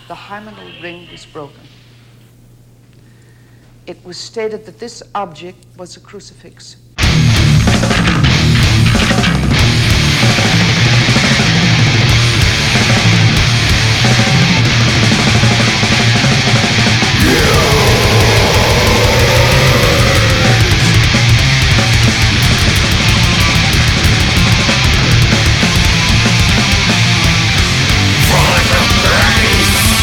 the hymenal ring was broken. It was stated that this object was a crucifix.